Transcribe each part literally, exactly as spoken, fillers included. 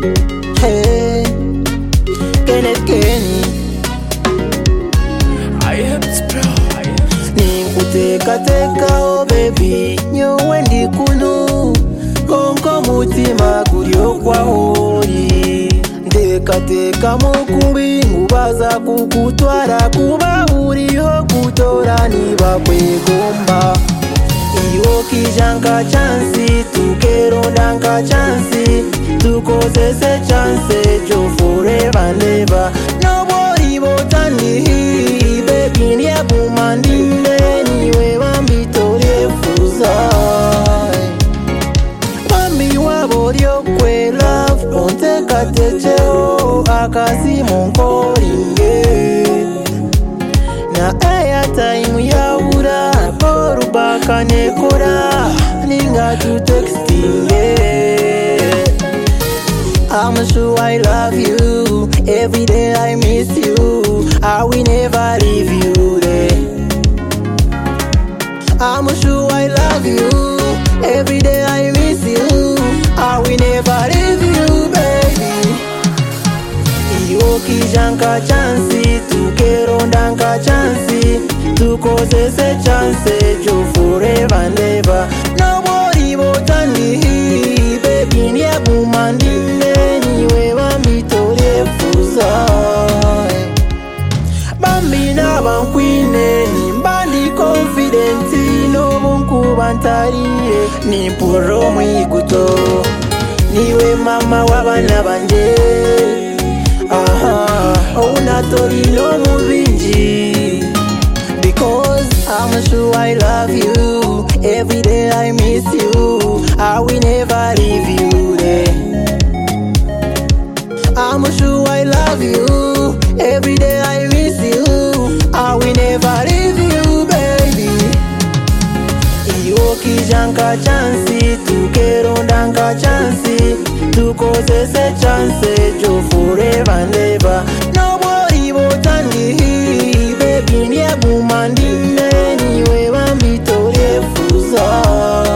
Hey, Kenneth Kenny. I am spell. Ninkuteka teka oh baby, nyowe ndi kunu konko mutima kuryo kwa hori. Ndeka teka mukubi ngubaza kukutwara kuba uriho kutora niba kwegomba. Iyo kijanka chansi tukeronda nka chansi tukozese chance jo forever and ever. Nobody botanihi baby ndiagumandinde niwe bambitorie fuza. Bambi waboryo kwe love onteka techeo akasi monkoringe. Na airtime yaura koruba kanekora ninga tu texting yeah. I'm sure I love you, every day I miss you, I will never leave you there. I'm sure I love you, every day I miss you, I will never leave you baby. Iyo kijanka chansi tukeronda nka chansi tukozese chance jo forever and ever. Nobody botanihi baby ndiagumandinde niwe bambitorie fuza. Bambi nabankwine nimbandi confidenti nobunkubantarie nimpuro mwiguto niwe mama wabana banje. Aha, oh natori no mubinji. Because I'm sure I love you, every day I miss you, I will never leave you there. I'm sure I love you, every day I miss you, I will never leave you baby. Iyo kijanka chansi tukeronda nka chansi tukozese chance jo forever and ever. Nobody botanihi baby ndiagumandinde niwe bambitorie fuza.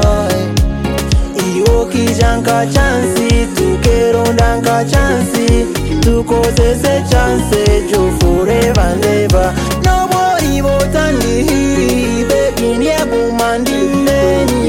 Iyo kijanka chansi tukeronda nka chansi tukozese chance jo forever and ever. Nobody botanihi baby ndiagumandinde